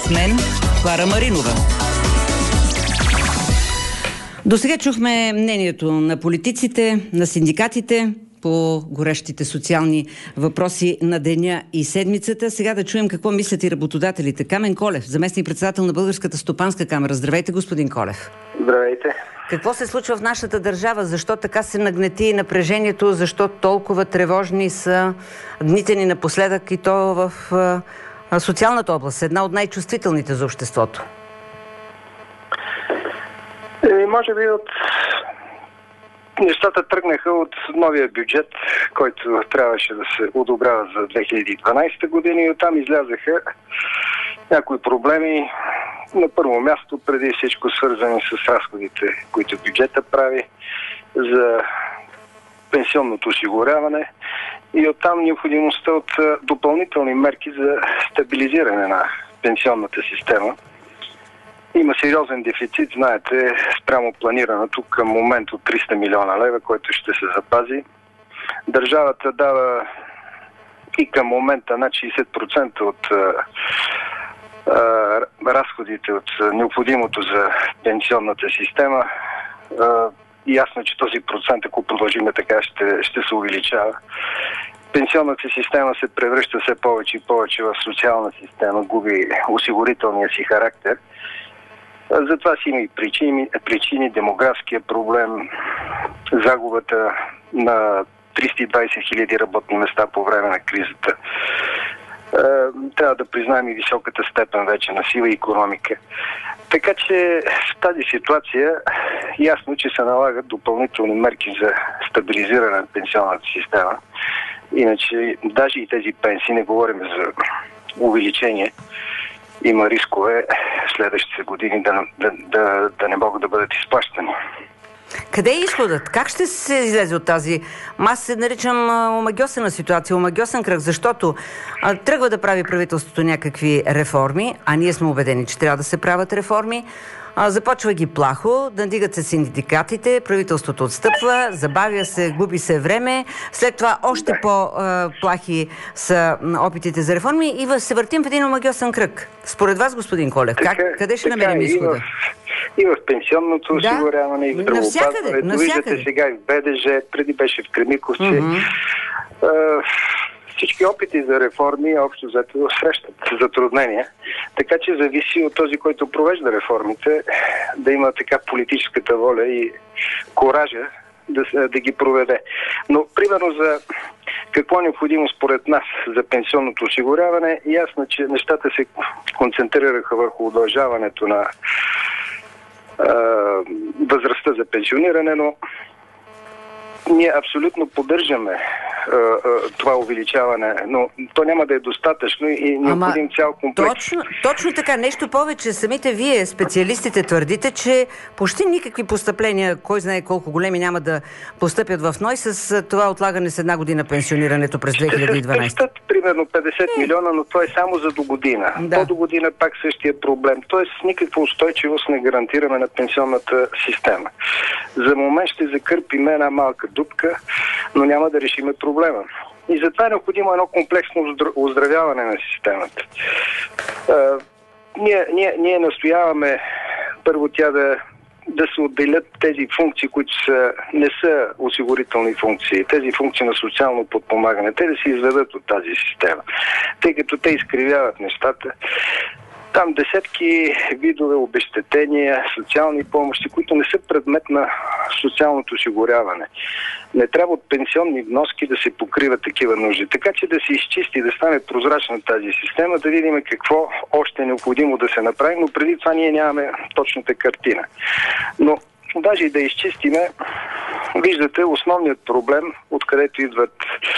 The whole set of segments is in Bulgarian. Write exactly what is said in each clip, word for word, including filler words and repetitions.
С мен Клара Маринова. До сега чухме мнението на политиците, на синдикатите по горещите социални въпроси на деня и седмицата. Сега да чуем какво мислят и работодателите. Камен Колев, заместник-председател на Българската стопанска камара. Здравейте, господин Колев. Здравейте. Какво се случва в нашата държава? Защо така се нагнети напрежението? Защо толкова тревожни са дните ни напоследък и то в а, социалната област? Една от най-чувствителните за обществото. Е, може би от нещата тръгнаха от новия бюджет, който трябваше да се одобрява за две хиляди и дванадесета година и оттам излязаха някои проблеми. На първо място, преди всичко свързани с разходите, които бюджета прави за пенсионното осигуряване и оттам необходимостта от допълнителни мерки за стабилизиране на пенсионната система. Има сериозен дефицит, знаете, спрямо планираното към момент от триста милиона лева, който ще се запази. Държавата дава и към момента над шейсет процента от а, а, разходите от необходимото за пенсионната система. А, ясно, че този процент, ако продължиме така, ще, ще се увеличава. Пенсионната система се превръща все повече и повече в социална система, губи осигурителния си характер. Затова си има и причини, причини, демографския проблем, загубата на триста и двадесет хиляди работни места по време на кризата. Трябва да признаем и високата степен вече на сива икономика. Така че в тази ситуация ясно, че се налагат допълнителни мерки за стабилизиране на пенсионната система. Иначе даже и тези пенсии, не говорим за увеличение, има рискове в следващите години да, да, да, да не могат да бъдат изплащани. Къде е изходът? Как ще се излезе от тази? Аз се наричам омагьосена ситуация, омагьосен кръг, защото а, тръгва да прави правителството някакви реформи, а ние сме убедени, че трябва да се правят реформи. А, започва ги плахо, надигат се синдикатите, правителството отстъпва, забавя се, губи се време, след това още да. по-плахи са опитите за реформи и се въртим в един омагьосен кръг. Според вас, господин Колев, така, как, къде ще така, намерим изхода? И в, и в пенсионното да. осигуряване, и в здравеопазването. Виждате сега и в Б Д Ж, преди беше в Кремиковци. Mm-hmm. Uh, Всички опити за реформи общо взето срещат затруднения. Така че зависи от този, който провежда реформите, да има така политическата воля и коража да, да ги проведе. Но, примерно, за какво е необходимо според нас за пенсионното осигуряване, ясно, че нещата се концентрираха върху удължаването на а, възрастта за пенсиониране, но ние абсолютно поддържаме а, а, това увеличаване, но то няма да е достатъчно и необходим цял комплекс. Точно, точно така. Нещо повече. Самите вие, специалистите, твърдите, че почти никакви постъпления, кой знае колко големи, няма да постъпят в НОИ с това отлагане с една година пенсионирането през две хиляди и дванадесета. Ще се примерно петдесет милиона, но това е само за до година. Да. До до година пак същия проблем. Тоест никаква устойчивост не гарантираме на пенсионната система. За момент ще закърпим една малка дупка, но няма да решиме проблема. И затова е необходимо едно комплексно оздравяване на системата. А, ние, ние, ние настояваме първо тя да, да се отделят тези функции, които са, не са осигурителни функции, тези функции на социално подпомагане, те да се изведат от тази система, тъй като те изкривяват нещата. Там десетки видове обезщетения, социални помощи, които не са предмет на социалното осигуряване. Не трябва от пенсионни вноски да се покриват такива нужди. Така че да се изчисти, да стане прозрачна тази система, да видим какво още е необходимо да се направи, но преди това ние нямаме точната картина. Но даже и да изчистиме, виждате основният проблем, откъдето идват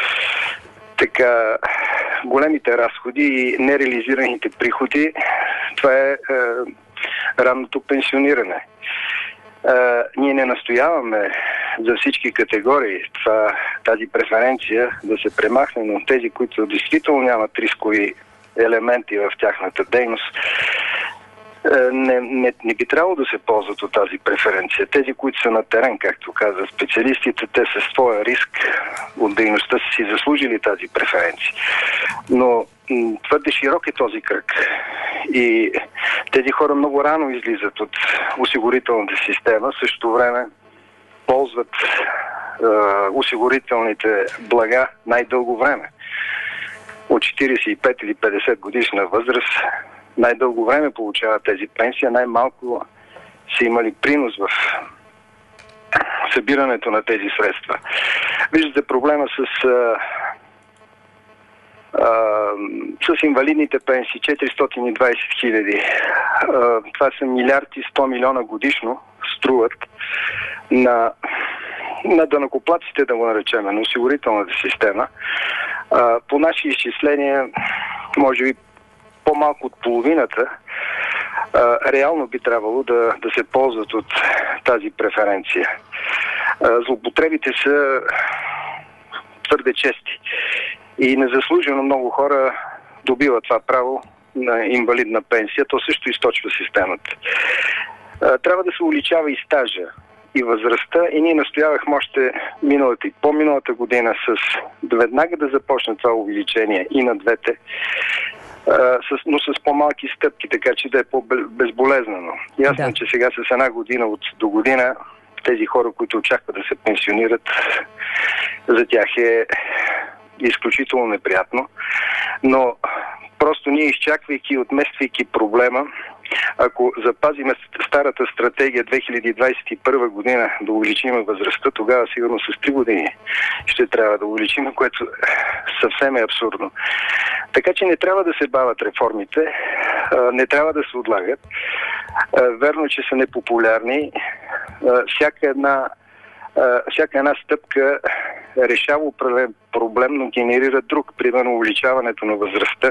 така големите разходи и нереализираните приходи, това е, е ранното пенсиониране. Е, ние не настояваме за всички категории това, тази преференция да се премахне, но тези, които действително нямат рискови елементи в тяхната дейност, Не, не, не би трябвало да се ползват от тази преференция. Тези, които са на терен, както каза специалистите, те със своя риск от дейността са си заслужили тази преференция. Но твърде широк е този кръг. И тези хора много рано излизат от осигурителната система, в същото време ползват е, осигурителните блага най-дълго време. От четиридесет и пет или петдесет годишна възраст най-дълго време получават тези пенсии, най-малко са имали принос в събирането на тези средства. Виждате проблема с, а, а, с инвалидните пенсии, четиристотин и двадесет хиляди. Това са милиард и сто милиона годишно струват на, на данъкоплатците, да го наречем, на осигурителната система. А, по наши изчисления, може би по-малко от половината а, реално би трябвало да, да се ползват от тази преференция. А, злоупотребите са твърде чести и незаслужено много хора добиват това право на инвалидна пенсия. То също източва системата. А, трябва да се увеличава и стажа, и възрастта, и ние настоявахме още миналата и по-миналата година с веднага да започне това увеличение и на двете, а, с, но с по-малки стъпки, така че да е по-безболезнено. Ясно, да. Че сега с една година от до година тези хора, които очакват да се пенсионират, за тях е изключително неприятно, но просто ние, изчаквайки и отмествайки проблема, ако запазиме старата стратегия две хиляди двадесет и първа година да увеличим възрастта, тогава сигурно с три години ще трябва да увеличим, което съвсем е абсурдно. Така че не трябва да се бавят реформите, не трябва да се отлагат. Верно, че са непопулярни. Всяка една, всяка една стъпка решава определен проблем, но генерира друг, примерно увеличаването на възрастта.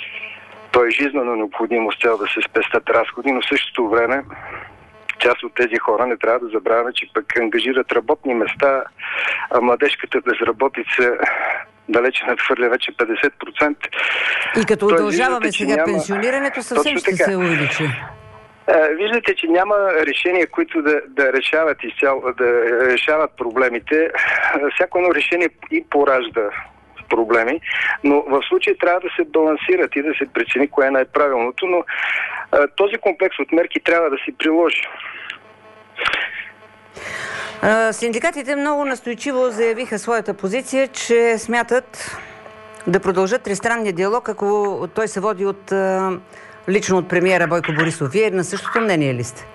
То е жизнено необходимо с цел да се спестят разходи, но в същото време част от тези хора не трябва да забравяме, че пък ангажират работни места, а младежката безработица далече надхвърля вече петдесет процента. И като удължаваме сега няма... пенсионирането, съвсем ще се увеличи. Виждате, че няма решения, които да, да решават изцяло, да решават проблемите. Всяко едно решение и поражда проблеми, но в случая трябва да се балансират и да се прецени кое е най-правилното, но а, този комплекс от мерки трябва да се приложи. А, синдикатите много настойчиво заявиха своята позиция, че смятат да продължат тристранния диалог, ако той се води от а, лично от премиера Бойко Борисов. Вие на същото мнение ли сте?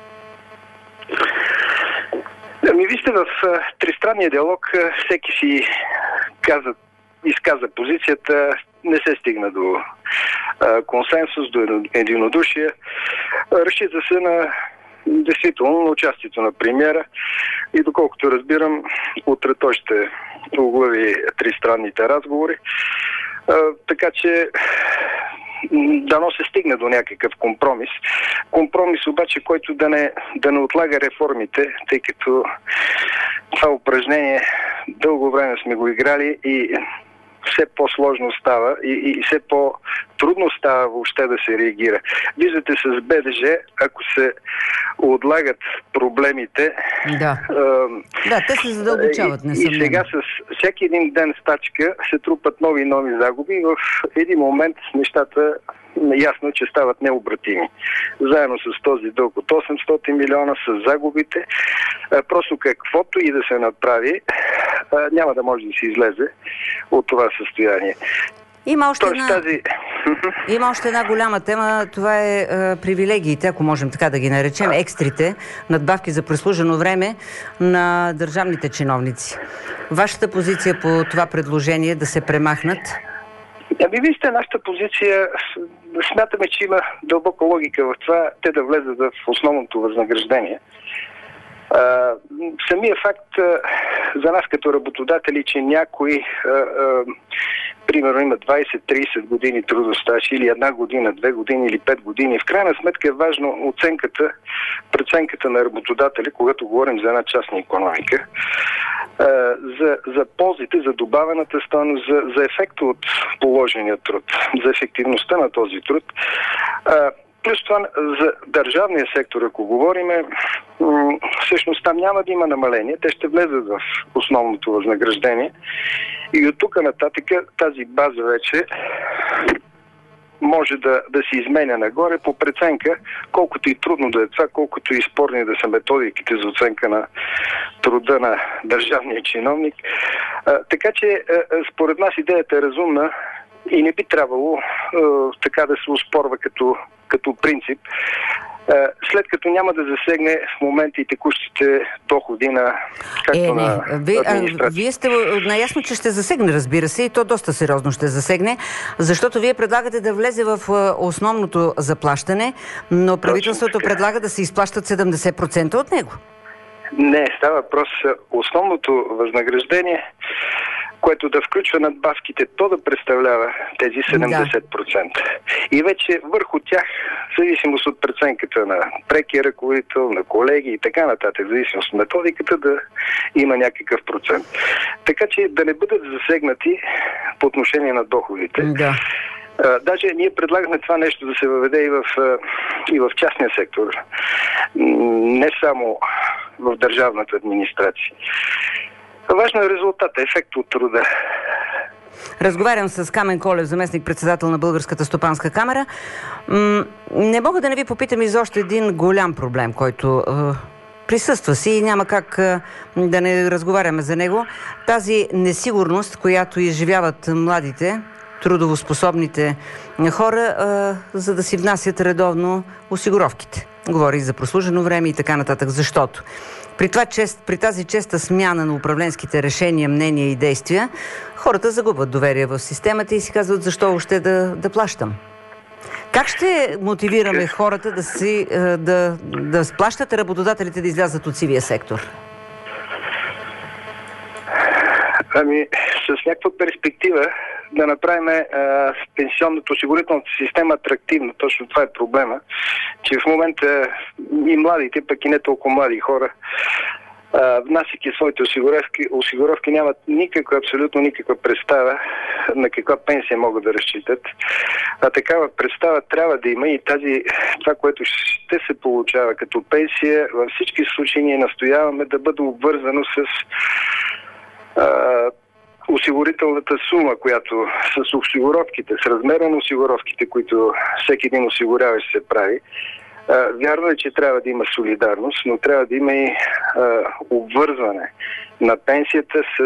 Ами вижте, в а, тристранния диалог а, всеки си каза изказа позицията, не се стигна до а, консенсус, до единодушие. Разчита се на действително на участието на премиера и доколкото разбирам, утре той ще оглави тристранните разговори. А, така че дано се стигне до някакъв компромис. Компромис обаче, който да не, да не отлага реформите, тъй като това упражнение дълго време сме го играли и все по-сложно става и, и все по-трудно става въобще да се реагира. Виждате с БДЖ, ако се отлагат проблемите... Да, а, да те се задълбочават, несъмнено. И сега с всеки един ден стачка се трупат нови и нови загуби и в един момент нещата ясно, че стават необратими. Заедно с този дълг от осемстотин милиона, с загубите, просто каквото и да се направи, няма да може да се излезе от това състояние. Има още, една... тази... Има още една голяма тема, това е, е привилегиите, ако можем така да ги наречем, екстрите, надбавки за прослужено време на държавните чиновници. Вашата позиция по това предложение да се премахнат? Ами вижте, нашата позиция, смятаме, че има дълбока логика в това, те да влезат в основното възнаграждение. А, самия факт а, за нас като работодатели, че някой а, а, примерно има двадесет-тридесет години трудов стаж или една година, две години или пет години. В крайна сметка е важно оценката, преценката на работодателя, когато говорим за една частна икономика, а, за, за ползите, за добавената стойност, за, за ефекта от положения труд, за ефективността на този труд. А, Плюс това за държавния сектор, ако говориме, всъщност там няма да има намаление. Те ще влезат в основното възнаграждение. И от тук нататък тази база вече може да, да се изменя нагоре по преценка, колкото и трудно да е това, колкото и спорни да са методиките за оценка на труда на държавния чиновник. А, така че, а, според нас идеята е разумна и не би трябвало а, така да се оспорва като, като принцип, а, след като няма да засегне в момента и текущите доходи на както е, на ви, а, Вие сте наясно, че ще засегне, разбира се, и то доста сериозно ще засегне, защото вие предлагате да влезе в основното заплащане, но правителството предлага да се изплащат седемдесет процента от него. Не, става въпрос основното възнаграждение, което да включва надбавките, то да представлява тези седемдесет процента. Да. И вече върху тях, в зависимост от преценката на прекия ръководител, на колеги и така нататък, в зависимост от методиката, да има някакъв процент. Така че да не бъдат засегнати по отношение на доходите. Да. А, даже ние предлагаме това нещо да се въведе и в, и в частния сектор. Не само в държавната администрация. Важно е резултата, ефект от труда. Разговарям с Камен Колев, заместник-председател на Българската стопанска камара. М- не мога да не ви попитам и за още един голям проблем, който е, присъства си и няма как е, да не разговаряме за него. Тази несигурност, която изживяват младите, трудовоспособните хора, е, за да си внасят редовно осигуровките. Говори за прослужено време и така нататък. Защото При, това, чест, при тази честа смяна на управленските решения, мнения и действия, хората загубват доверие в системата и си казват защо още да, да плащам. Как ще мотивираме хората да, си, да, да сплащат, работодателите да излязат от сивия сектор? Ами, с някаква перспектива да направим а, пенсионната осигурителната система атрактивна. Точно това е проблема, че в момента и младите, пък и не толкова млади хора, а, внасяйки своите осигуровки, осигуровки нямат никаква, абсолютно никаква представа на каква пенсия могат да разчитат. А такава представа трябва да има и тази, това, което ще се получава като пенсия, във всички случаи ние настояваме да бъде обвързано с а, осигурителната сума, която с осигуровките, с размера на осигуровките, които всеки един осигуряващ се прави. А, вярно е, че трябва да има солидарност, но трябва да има и а, обвързване на пенсията с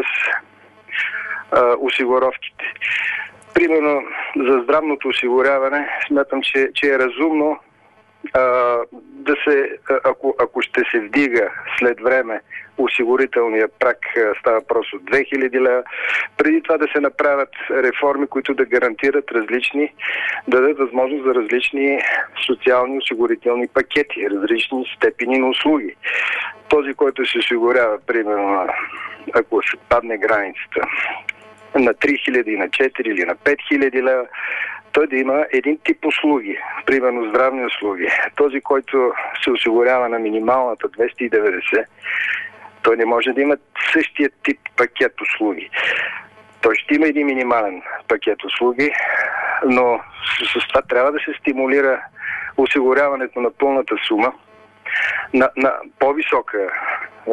а, осигуровките. Примерно за здравното осигуряване смятам, че, че е разумно а, да се, ако, ако ще се вдига след време осигурителния праг, става въпрос от две хиляди лева. Преди това да се направят реформи, които да гарантират различни, да дадат възможност за различни социални осигурителни пакети, различни степени на услуги. Този, който се осигурява, примерно, ако се падне границата на три хиляди, на четири или на пет хиляди лева, той да има един тип услуги, примерно здравни услуги. Този, който се осигурява на минималната двеста и деветдесет, той не може да има същия тип пакет услуги. Той ще има един минимален пакет услуги, но с, с това трябва да се стимулира осигуряването на пълната сума на, на по-висока е,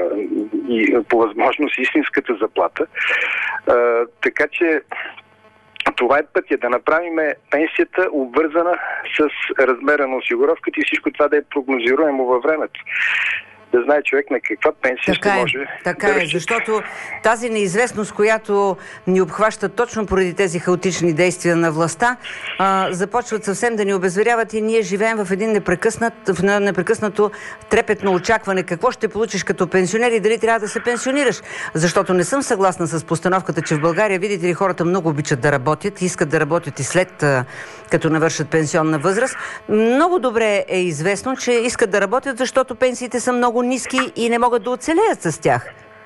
и по възможност истинската заплата. Е, така че това е пътя да направим пенсията обвързана с размера на осигуровката и всичко това да е прогнозируемо във времето. Да знае човек на каква пенсия така ще е, може така да е, разчита. защото тази неизвестност, която ни обхваща точно поради тези хаотични действия на властта, а, започват съвсем да ни обезверяват и ние живеем в един непрекъснат, в непрекъснато трепетно очакване. Какво ще получиш като пенсионер и дали трябва да се пенсионираш? Защото не съм съгласна с постановката, че в България, видите ли, хората много обичат да работят, искат да работят и след като навършат пенсионна възраст. Много добре е известно, че искат да работят, защото пенсиите са много ниски и не могат да оцелеят с тях.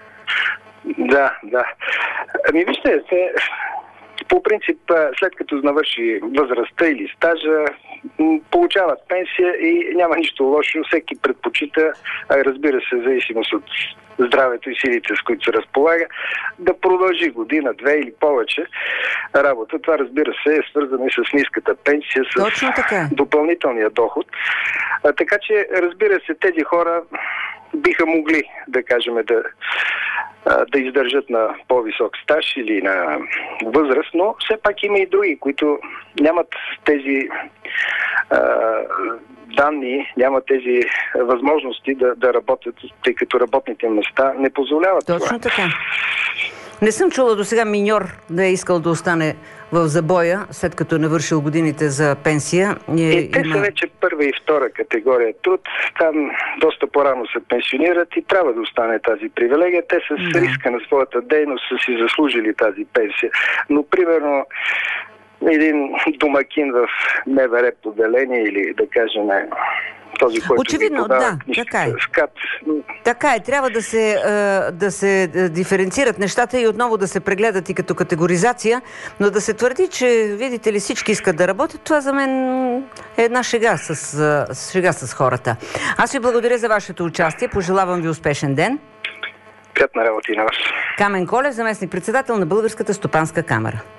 Да, да. Ами вижте, се, по принцип, след като навърши възрастта или стажа, получават пенсия и няма нищо лошо. Всеки предпочита, а разбира се, в зависимост от здравето и силите, с които се разполага, да продължи година, две или повече работа. Това, разбира се, е свързано и с ниската пенсия, с допълнителния доход. А, така че, разбира се, тези хора биха могли, да кажем, да, да издържат на по-висок стаж или на възраст, но все пак има и други, които нямат тези а, данни, нямат тези възможности да, да работят, тъй като работните места не позволяват Точно това. така. Не съм чула до сега миньор да е искал да остане в забоя, след като е навършил годините за пенсия. Е, е, те има... са вече първа и втора категория труд. Там доста по-рано се пенсионират и трябва да остане тази привилегия. Те с да. риска на своята дейност са си заслужили тази пенсия. Но, примерно, един домакин в МВР поделение или, да кажем, този, който очевидно, подава да, книжка, така е. скат. Така е, трябва да се, да се диференцират нещата и отново да се прегледат и като категоризация, но да се твърди, че, видите ли, всички искат да работят, това за мен е една шега с, шега с хората. Аз ви благодаря за вашето участие, пожелавам ви успешен ден. Приятна работа и на вас. Камен Колев, заместник-председател на Българската стопанска камара.